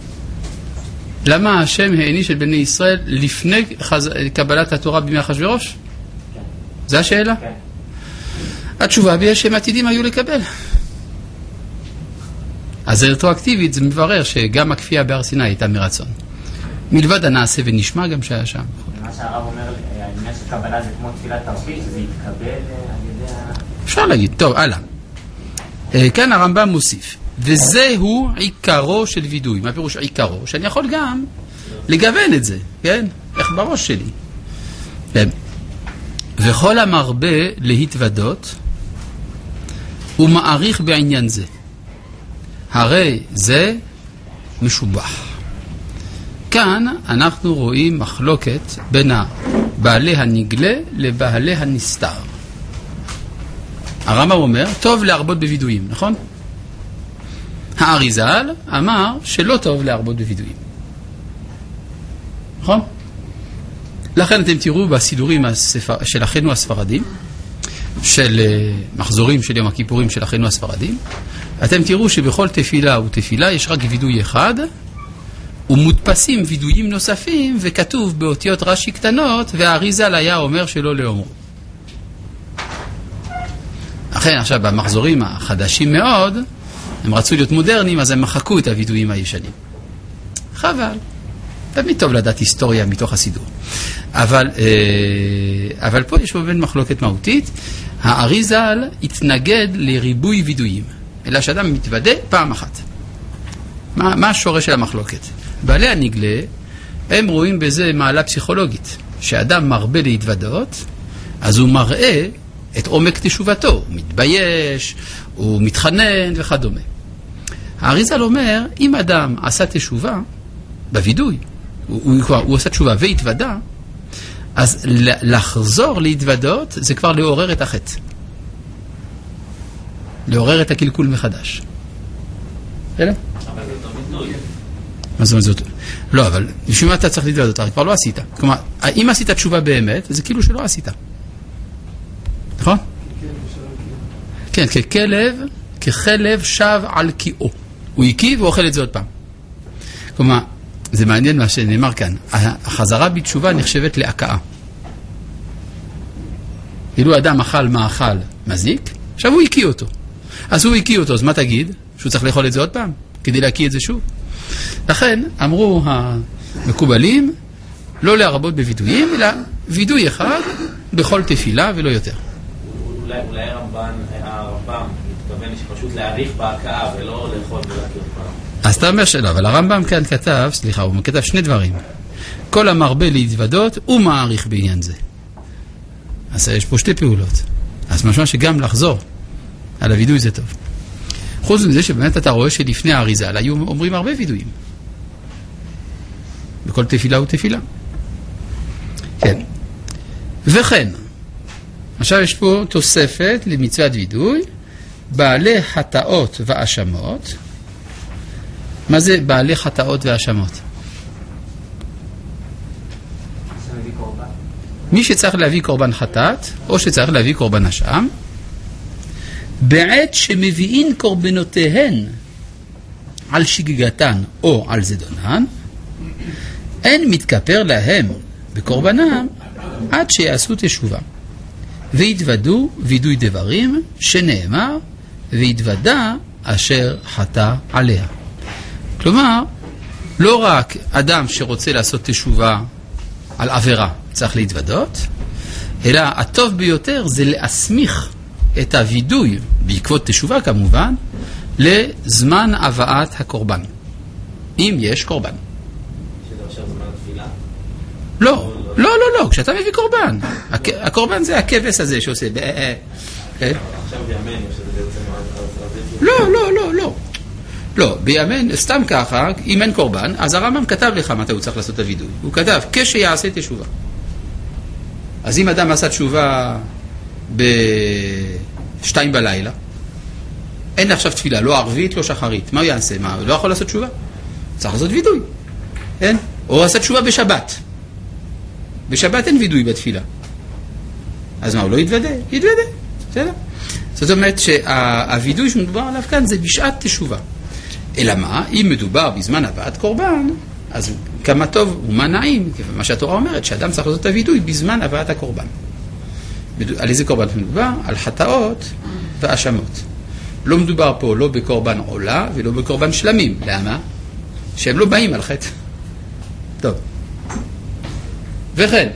למה השם העניש את בני ישראל לפני קבלת התורה בימי אחשוורוש? כן. זה השאלה? כן. התשובה בגלל שהם עתידים היו לקבל. אז רטרואקטיבית זה מברר שגם הכפייה בהר סיני הייתה מרצון. מלבד הנעשה ונשמע גם שהיה שם. מה שהרב אומר, העניין של קבלה זה כמו תפילת תרפיש, זה יתקבל על ידי אפשר להגיד. טוב, הלאה. כאן הרמב"ם מוסיף, וזהו עיקרו של וידוי. מה פירוש עיקרו? שאני יכול גם לגוון את זה, כן? איך בראש שלי. כן. וכל המרבה להתוודות הוא מעריך בעניין זה. הרי זה משובח. כאן אנחנו רואים מחלוקת בין בעלי הנגלה לבעלי הנסתר. הרמב"ם אומר, טוב להרבות בווידויים, נכון? האריזל אמר שלא טוב להרבות בווידויים. נכון? לכן אתם תראו בסידורים של אחינו הספרדים, של מחזורים של יום הכיפורים של אחינו הספרדים, אתם תראו שבכל תפילה ותפילה יש רק וידוי אחד, ומודפסים וידויים נוספים, וכתוב באותיות רש"י קטנות, והאריזל היה אומר שלא לאומרו. לכן עכשיו במחזורים החדשים מאוד, הם רצו להיות מודרניים, אז הם מחקו את הוידויים הישנים. חבל. תמיד טוב לדעת היסטוריה מתוך הסידור. אבל פה יש באמת מחלוקת מהותית. האריזל התנגד לריבוי וידויים, אלא שאדם מתוודה פעם אחת. מה השורש של המחלוקת? בעלי הנגלה, הם רואים בזה מעלה פסיכולוגית. שאדם מרבה להתוודות, אז הוא מראה את עומק תשובתו. הוא מתבייש, הוא מתחנן וכדומה. האריזל אומר, אם אדם עשה תשובה בוידוי, הוא עשה תשובה והתוודה, אז לחזור להתוודות זה כבר לעורר את החטא. לעורר את הקלקול מחדש. אלה? אבל זה אותו ביטוי. מה זאת? לא, אבל בשביל מה אתה צריך להתוודות? כבר לא עשית. כלומר, אם עשית תשובה באמת, זה כאילו שלא עשית. נכון? כן, ככלב שב על קיאו. הוא יקיא ואוכל את זה עוד פעם. כלומר, זה מעניין מה שנאמר כאן. החזרה בתשובה נחשבת להקעה. אילו אדם אכל מאכל מזיק, עכשיו הוא יקיא אותו. אז הוא יקיא אותו, אז מה תגיד? שהוא צריך לאכול את זה עוד פעם, כדי להקיא את זה שוב. לכן, אמרו המקובלים, לא להרבות בוידויים, אלא וידוי אחד בכל תפילה ולא יותר. אולי הרמב"ם מתכוון שפשוט להאריך בהקאה ולא לאכול ולהקיא פעם. אז אתה אומר שלא, אבל הרמב"ם כאן כתב, סליחה, הוא כתב שני דברים. כל המרבה להתוודות, הוא מעריך בעניין זה. אז יש פה שתי פעולות. אז משמע שגם לחזור על הוידוי זה טוב. חוץ מזה שבאמת אתה רואה שלפני האריזל היו אומרים הרבה וידויים. בכל תפילה ותפילה. כן. וכן, עכשיו יש פה תוספת למצוות וידוי, בעלי חטאות והאשמות. מה זה בעלי חטאות והאשמות? מי שצריך להביא קורבן חטאת, או שצריך להביא קורבן אשם, בעת שמביאים קורבנותיהן על שגגתן או על זדונן, אין מתכפר להם בקורבנם עד שיעשו תשובה. והתוודו וידוי דברים שנאמר, והתוודה אשר חטא עליה. כלומר, לא רק אדם שרוצה לעשות תשובה על עבירה צריך להתוודות, אלא הטוב ביותר זה להסמיך את הוידוי, בעקבות תשובה כמובן, לזמן הבאת הקורבן. אם יש קורבן. שזה עכשיו זמן התפילה? לא, לא, לא, לא, כשאתה מביא קורבן. הקורבן זה הכבש הזה שעושה... עכשיו בימינו, שזה בעצם... לא, לא, לא, לא. לא, בימינו, סתם ככה, אם אין קורבן, אז הרמב"ם כתב לך מתי הוא צריך לעשות את הוידוי. הוא כתב, כשיעשה תשובה. אז אם אדם עשה תשובה ב-2 בלילה, אין עכשיו תפילה, לא ערבית, לא שחרית. מה הוא יעשה? מה, הוא לא יכול לעשות תשובה? צריך לעשות וידוי. אין? או עשה תשובה בשבת. בשבת אין וידוי בתפילה. אז מה, הוא לא יתוודה? יתוודה. בסדר? זאת אומרת שהווידוי שמדובר עליו כאן זה בשעת תשובה. אלא מה? אם מדובר בזמן הבאת קורבן, אז כמה טוב ומה נעים, מה שהתורה אומרת, שאדם צריך לעשות את הווידוי בזמן הבאת הקורבן. על איזה קורבן מדובר? על חטאות והאשמות. לא מדובר פה לא בקורבן עולה ולא בקורבן שלמים. למה? שהם לא באים על חטא. טוב. וכן,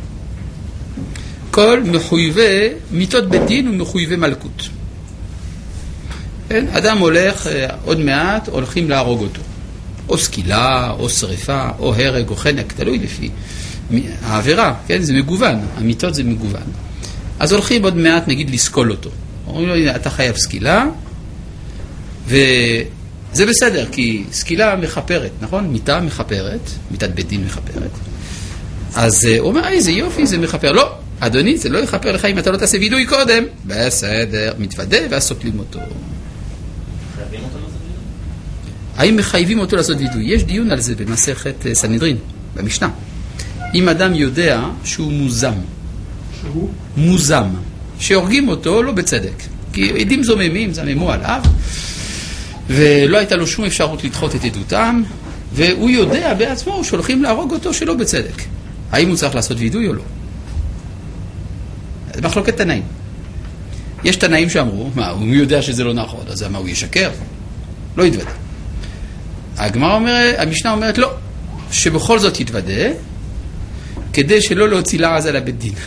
כל מחויבי מיתות בית דין ומחויבי מלכות. כן? אדם הולך, עוד מעט הולכים להרוג אותו. או סקילה, או שריפה, או הרג, או חנק, תלוי לפי העבירה, כן? זה מגוון, המיתות זה מגוון. אז הולכים עוד מעט, נגיד, לסקול אותו. אומרים לו, הנה, אתה חייב סקילה, וזה בסדר, כי סקילה מחפרת, נכון? מיתה מחפרת, מיתת בית דין מחפרת. אז הוא אומר, איזה יופי, זה מחפר. לא, אדוני, זה לא יחפר לך אם אתה לא תעשה וידוי קודם. בסדר, מתוודה ואז סוקלים אותו. חייבים אותו לעשות וידוי? האם מחייבים אותו לעשות וידוי? יש דיון על זה במסכת סנהדרין, במשנה. אם אדם יודע שהוא מוזם. שהוא? מוזם. שהורגים אותו לא בצדק. כי עדים זוממים, זממו עליו, ולא הייתה לו שום אפשרות לדחות את עדותם, והוא יודע בעצמו שהולכים להרוג אותו שלא בצדק. האם הוא צריך לעשות וידוי או לא? זה מחלוקת תנאים. יש תנאים שאמרו, מה, הוא יודע שזה לא נכון, אז מה, הוא ישקר? לא יתוודה. המשנה אומרת לא, שבכל זאת יתוודה, כדי שלא להוציא לעז על הבית דין.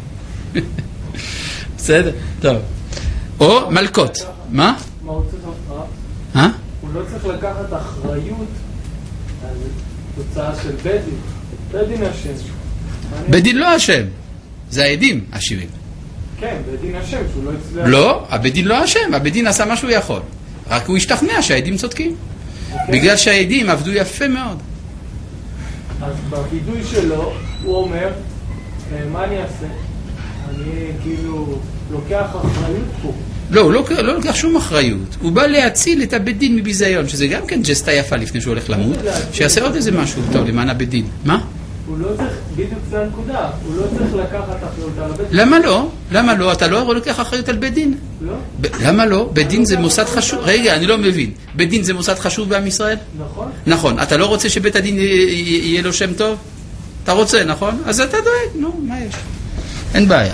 בסדר? טוב. או מלכות. מה? מה הוא צריך אחריות? הוא לא צריך לקחת אחריות על תוצאה של בית דין. בית דין אשם. בית דין לא אשם. זה העדים אשמים. כן, בית דין אשם, שהוא לא הצליח... לא, הבית דין לא אשם. הבית דין עשה מה שהוא יכול. רק הוא השתכנע שהעדים צודקים. בגלל שהעדים עבדו יפה מאוד. אז בבידוי שלו, הוא אומר, מה אני אעשה? אני כאילו לוקח אחריות פה. לא, הוא לא לוקח שום אחריות. הוא בא להציל את הבית דין מביזיון, שזה גם כן ג'סטה יפה לפני שהוא הולך למות, שיעשה עוד איזה משהו טוב למען הבית דין. מה? הוא לא צריך, בדיוק זה הנקודה, הוא לא צריך לקחת אחריות על הבית דין. למה לא? למה לא? אתה לא לוקח אחריות על בית דין? לא. למה לא? בית דין זה מוסד חשוב. רגע, אני לא מבין. בית דין זה מוסד חשוב בעם ישראל? נכון. נכון. אתה לא רוצה שבית הדין יהיה לו שם טוב? אתה רוצה, נכון? אז אתה דואג. נו, מה יש? אין בעיה.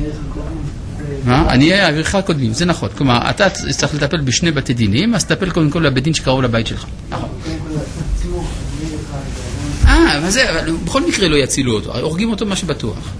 אני אהיה אבירך הקודמים, זה נכון. כלומר, אתה צריך לטפל בשני בתי דינים, אז תטפל קודם כל לבית דין שקרוב לבית שלך. נכון. מה זה? אבל בכל מקרה לא יצילו אותו. הורגים אותו מה שבטוח.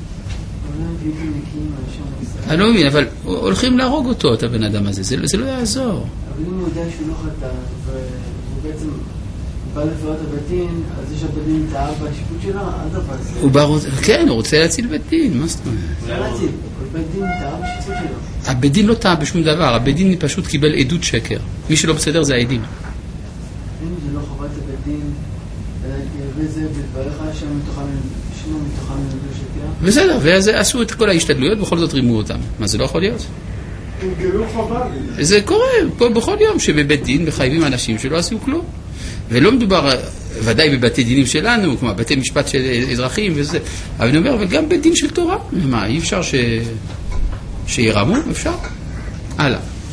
אני לא מבין, אבל הולכים להרוג אותו, את הבן אדם הזה. זה לא יעזור. אבל אם הוא יודע שהוא לא חטא, והוא בעצם בא לפרט הבית דין, אז יש הבית דין טעה בשיפוט שלו, כן, הוא רוצה להציל בית דין, מה זאת אומרת? להציל, אבל בית דין טעה בשיפוט שלו. הבית דין לא טעה בשום דבר, הבית דין פשוט קיבל עדות שקר. מי שלא בסדר זה העדים. אם זה לא חובת הבית דין, וזה בדבריך שם מתוכם שקר? בסדר, ואז עשו את כל ההשתדלויות, בכל זאת רימו אותם. מה, זה לא יכול להיות? גילו חובה. זה קורה פה בכל יום שבבית דין מחייבים אנשים שלא עשו כלום. ולא מדובר ודאי בבתי דינים שלנו, כמו בתי משפט של אזרחים וזה. אבל אני אומר, אבל גם בית דין של תורה. מה, אי אפשר שירמו? אפשר? הלאה.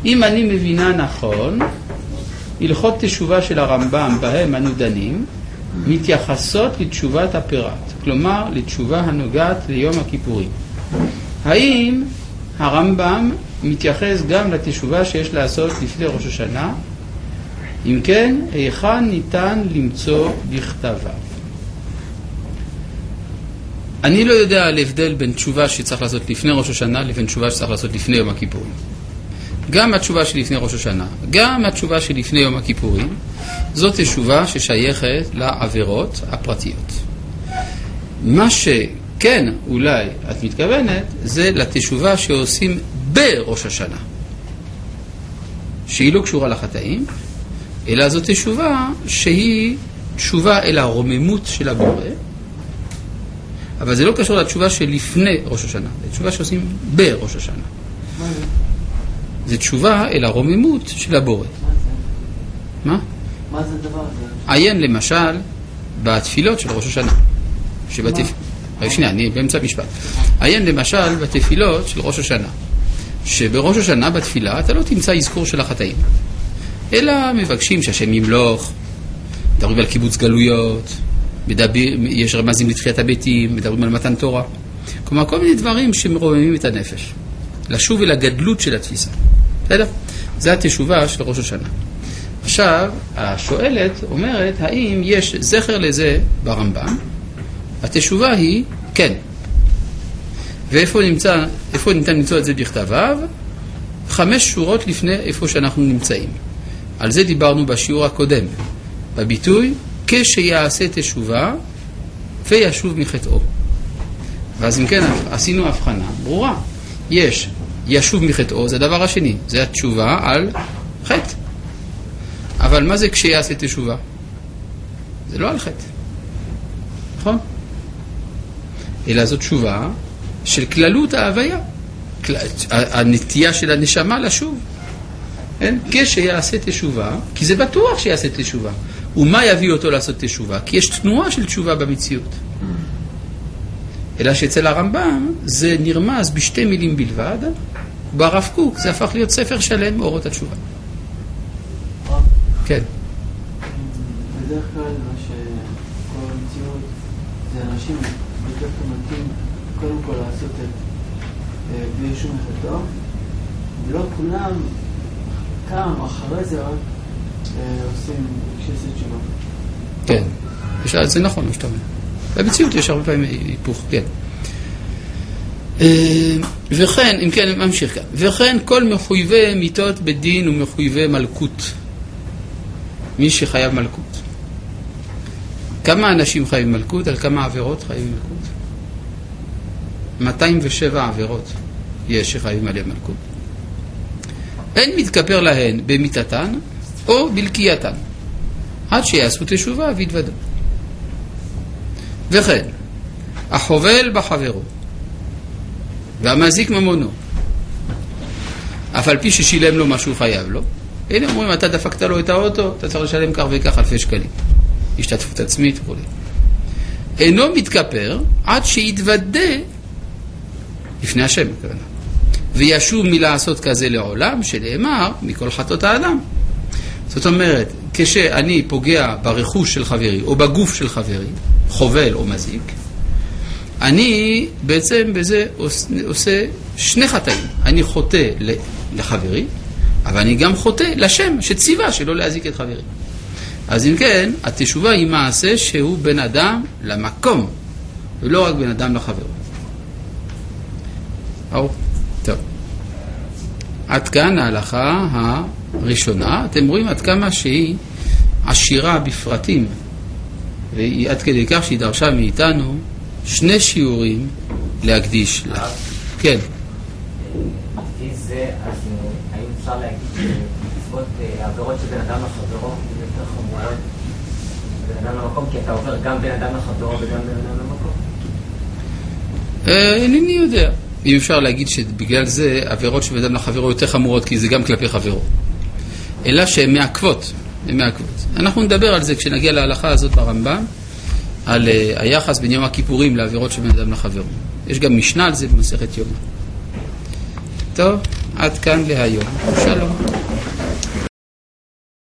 אם אני מבינה נכון, הלכות תשובה של הרמב"ם בהם אנו דנים, מתייחסות לתשובת הפירת, כלומר לתשובה הנוגעת ליום הכיפורים. האם הרמב"ם מתייחס גם לתשובה שיש לעשות לפני ראש השנה? אם כן, היכן ניתן למצוא בכתביו? אני לא יודע על הבדל בין תשובה שצריך לעשות לפני ראש השנה לבין תשובה שצריך לעשות לפני יום הכיפורים. גם התשובה שלפני ראש השנה, גם התשובה שלפני יום הכיפורים, זאת תשובה ששייכת לעבירות הפרטיות. מה שכן אולי את מתכוונת, זה לתשובה שעושים בראש השנה, שהיא לא קשורה לחטאים, אלא זאת תשובה שהיא תשובה אל הרוממות של הבורא, אבל זה לא קשור לתשובה שלפני ראש השנה, זה תשובה שעושים בראש השנה. זה תשובה אל הרוממות של הבורא. מה? מה זה דבר הזה? עיין למשל בתפילות של ראש השנה. שנייה, אני באמצע משפט. עיין למשל בתפילות של ראש השנה. שבראש השנה בתפילה אתה לא תמצא אזכור של החטאים, אלא מבקשים שהשם ימלוך, מדברים על קיבוץ גלויות, יש רמזים לתחיית הביתים, מדברים על מתן תורה. כלומר, כל מיני דברים שמרוממים את הנפש. לשוב אל הגדלות של התפיסה. בסדר? זה התשובה של ראש השנה. עכשיו, השואלת אומרת, האם יש זכר לזה ברמב"ם? התשובה היא כן. ואיפה ניתן למצוא את זה בכתביו? 5 שורות לפני איפה שאנחנו נמצאים. על זה דיברנו בשיעור הקודם. בביטוי, כשיעשה תשובה וישוב מחטאו. ואז אם כן, עשינו הבחנה ברורה. יש ישוב מחטאו, זה הדבר השני, זה התשובה על חטא. אבל מה זה כשיעשה תשובה? זה לא על חטא, נכון? אלא זאת תשובה של כללות ההוויה, הנטייה של הנשמה לשוב. כשיעשה תשובה, כי זה בטוח שיעשה תשובה. ומה יביא אותו לעשות תשובה? כי יש תנועה של תשובה במציאות. אלא שאצל הרמב"ם זה נרמז בשתי מילים בלבד, ברב קוק זה הפך להיות ספר שלם, אורות התשובה. כן. בדרך כלל מה שכל המציאות זה אנשים בדרך כלל מתאים קודם כל לעשות את בלי שום מחטאו, ולא כולם קם אחרי זה רק עושים כשיעשה תשובה. כן, זה נכון מה שאתה אומר. במציאות יש הרבה פעמים היפוך, כן. וכן, אם כן, ממשיך כאן. וכן, כל מחויבי מיתות בדין ומחויבי מלכות. מי שחייב מלכות. כמה אנשים חייבים מלכות? על כמה עבירות חייבים מלכות? 207 עבירות יש שחייבים עליהם מלכות. אין מתכפר להן במיתתן או בלקייתן, עד שיעשו תשובה ויתוודו. וכן, החובל בחברו והמזיק ממונו, אף על פי ששילם לו משהו חייב לו, הנה אומרים, אתה דפקת לו את האוטו, אתה צריך לשלם כך וכך אלפי שקלים, השתתפות עצמית וכו'. אינו מתכפר עד שיתוודה לפני השם, הכוונה, וישוב מלעשות כזה לעולם, שנאמר מכל חטאות האדם. זאת אומרת, כשאני פוגע ברכוש של חברי או בגוף של חברי, חובל או מזיק, אני בעצם בזה עושה שני חטאים. אני חוטא לחברי, אבל אני גם חוטא לשם שציווה שלא להזיק את חברי. אז אם כן, התשובה היא מעשה שהוא בן אדם למקום, ולא רק בן אדם לחברו. טוב. עד כאן ההלכה הראשונה. אתם רואים עד כמה שהיא עשירה בפרטים, והיא עד כדי כך שהיא דרשה מאיתנו 2 שיעורים להקדיש לה. כן. לפי זה, אז האם אפשר להגיד שמצוות העבירות של בן אדם לחברו זה יותר חמורות בן אדם למקום, כי אתה עובר גם בן אדם לחברו וגם בן אדם למקום? אינני יודע. אם אפשר להגיד שבגלל זה עבירות של בן אדם לחברו יותר חמורות, כי זה גם כלפי חברו. אלא שהן מעכבות. אנחנו נדבר על זה כשנגיע להלכה הזאת ברמב"ם, על היחס בין יום הכיפורים לעבירות של בן אדם לחברו. יש גם משנה על זה במסכת יומא. טוב, עד כאן להיום. שלום.